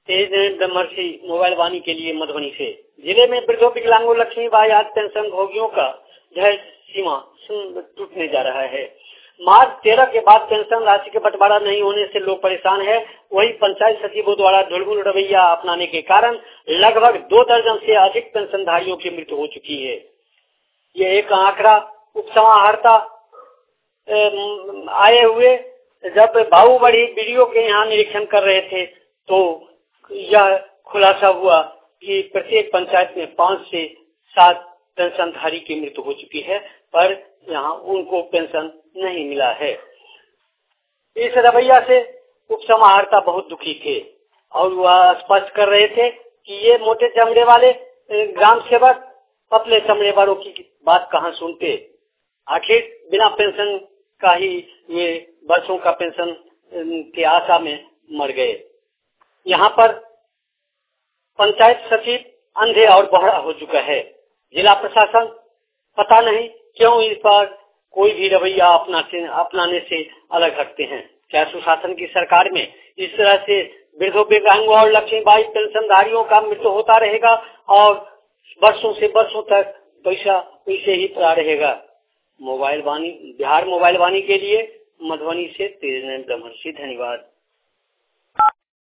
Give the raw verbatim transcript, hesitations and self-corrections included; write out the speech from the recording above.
तेज ब्रह्मर्षि mobile Vani के लिए मधुबनी से। जिले में वृद्धों विकलांगों लक्ष्मीबाई आज पेंशन भोगियों का धैर्य सीमा टूटने जा रहा है। मार्च तेरह के बाद पेंशन राशि के बंटवारा नहीं होने से लोग परेशान है। वही पंचायत सचिवों द्वारा ढुलमुल रवैया अपनाने के कारण लगभग दो दर्जन से अधिक पेंशनधारियों की मृत्यु हो चुकी है। ये एक आंकड़ा उपसमाहर्ता आए हुए जब बाहुबड़ी वीडियो के यहाँ निरीक्षण कर रहे थे तो यह खुलासा हुआ कि प्रत्येक पंचायत में पाँच से सात पेंशनधारी की मृत्यु हो चुकी है, पर यहाँ उनको पेंशन नहीं मिला है। इस रवैया से उपसमाहर्ता बहुत दुखी थे और वह स्पष्ट कर रहे थे कि ये मोटे चमड़े वाले ग्राम सेवक पतले चमड़े वालों की बात कहाँ सुनते। आखिर बिना पेंशन का ही ये बरसों का पेंशन के आशा में मर गए। यहाँ पर पंचायत सचिव अंधे और बहरा हो चुका है। जिला प्रशासन पता नहीं क्यों इस पर कोई भी रवैया अपनाने अपनाने से अलग हटते हैं। क्या सुशासन की सरकार में इस तरह से वृद्धों विकलांगों और लक्ष्मीबाई पेंशनधारियों का मृत्यु होता रहेगा और वर्षों से वर्षों तक पैसा पैसे ही पड़ा रहेगा। मोबाइल वाणी बिहार मोबाइल वाणी के लिए मधुबनी से तेज ब्रह्मर्षि। धन्यवाद।